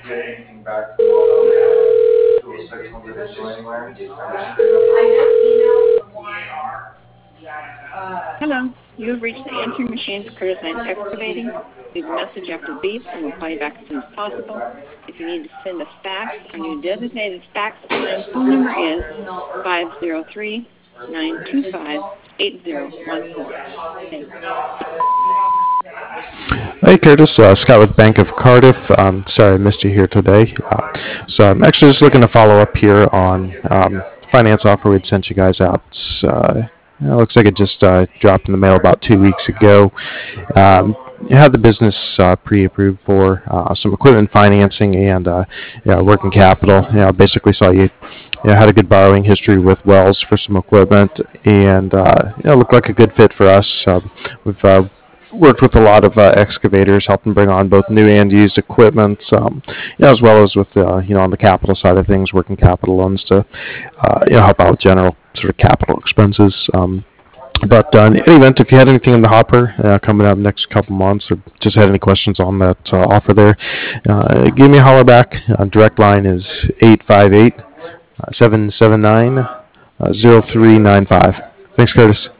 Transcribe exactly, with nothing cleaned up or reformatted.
Hello, you have reached the answering machine for Curtis Land Excavating. Leave a message after the beep and we'll call you back as soon as possible. If you need to send a fax, our new designated fax line phone number is five zero three, nine two five, eight zero one four. Thanks. Hey Curtis, uh, Scott with Bank of Cardiff. Um, sorry I missed you here today. Uh, so I'm actually just looking to follow up here on um, finance offer we'd sent you guys out. Uh, it looks like it just uh, dropped in the mail about two weeks ago. Um, you had the business uh, pre-approved for uh, some equipment financing and uh, you know, working capital. You know, basically saw you, you know, had a good borrowing history with Wells for some equipment, and uh, you know, looked like a good fit for us. Um, we've uh, worked with a lot of uh, excavators, helping bring on both new and used equipment, um, you know, as well as with uh, you know on the capital side of things, working capital loans to uh, you know help out with general sort of capital expenses. Um, but uh, in any event, if you had anything in the hopper uh, coming up next couple months, or just had any questions on that uh, offer there, uh, give me a holler back. Uh, direct line is eight five eight, seven seven nine, zero three nine five. Thanks, Curtis.